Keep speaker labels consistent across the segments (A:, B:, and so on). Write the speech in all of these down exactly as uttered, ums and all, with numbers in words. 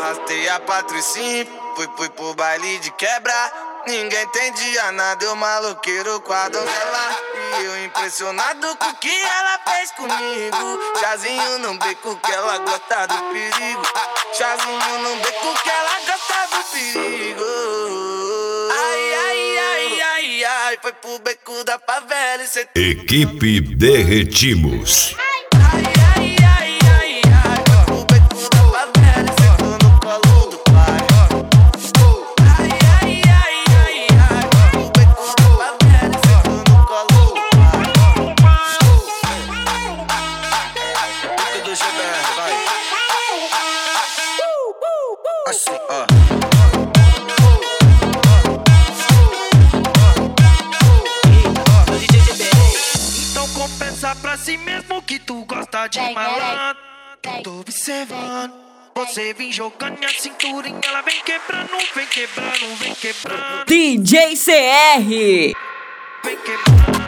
A: arrastei a Patricinha, fui, fui pro baile de quebra. Ninguém entendia nada, eu maloqueiro com a donzela. E eu impressionado com o que ela fez comigo. Chazinho no beco que ela gosta do perigo. Chazinho no beco que ela gosta do perigo. Ai, ai, ai, ai, ai, foi pro beco da favela e cê...
B: Equipe Derretimos.
A: Assim, ó.
C: Então compensa pra si mesmo que tu gosta de malandro. Eu tô observando. Você vem jogando minha cinturinha, ela vem quebrando, vem quebrando, vem quebrando.
D: D J C R.
C: Vem quebrando.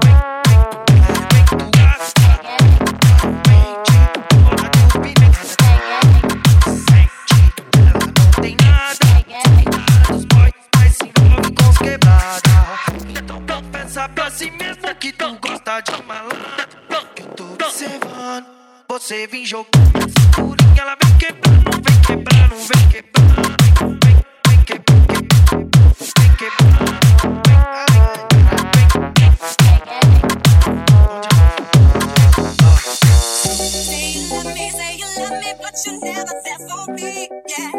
C: Pra si mesmo que tu gosta de malandro. Eu tô observando. Você vem jogando a cinturinha, ela vem quebrando, vem quebrando, vem quebrando, vem, vem quebrando, vem quebrando.
E: Say you love me, say you love me, but you never said for me, yeah,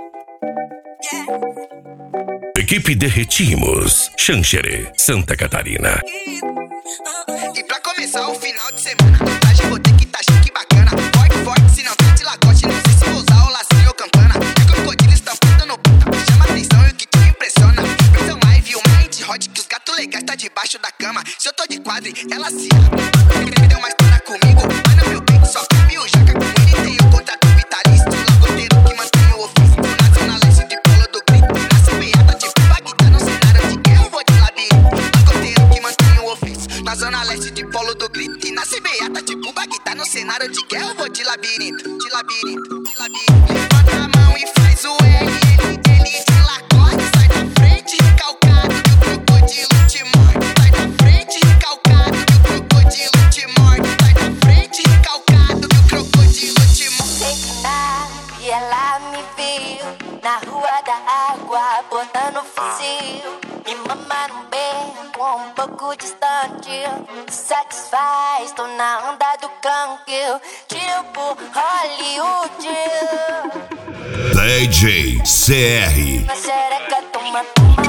E: yeah.
B: Equipe Derretimos, Xanxerê, Santa Catarina.
F: E pra começar o final de semana, hoje vou ter que tá chique bacana. Forte, forte, se não tá de lagoste, não sei se vou usar o lacinho ou campana. É crocodilo estampado no puta, chama atenção e o que te impressiona. Versão live, uma hit hot, que os gatos legais tá debaixo da cama. Se eu tô de quadre, ela se abre. Deu uma história comigo, mas não meu bem, só cabe o jaca com ele. Tem o contrato vitalício, lagoteiro que mantém o ofício. Na zona leste de Polo do Grito, nasce beata de Bagdá no cenário de guerra, eu vou de labirinto. Lagoteiro que mantém o ofício. Na zona leste de Polo do Grito, e nasce beata tipo Bagdá no cenário de guerra, eu vou de labirinto, de labirinto, de labirinto. Levanta a mão e faz o L, ele, ele de lagoste. Sai da frente, recalcado, que o crocodilo te morde. Sai da frente, recalcado, que o crocodilo te morde. Sai da frente, recalcado, que o crocodilo te morde.
E: E ela me viu na rua da água, botando fuzil. Me mama num beco um pouco distante. Satisfaz, tô na onda do canque, tipo Hollywood.
B: D J C R.
E: Na xereca toma, toma.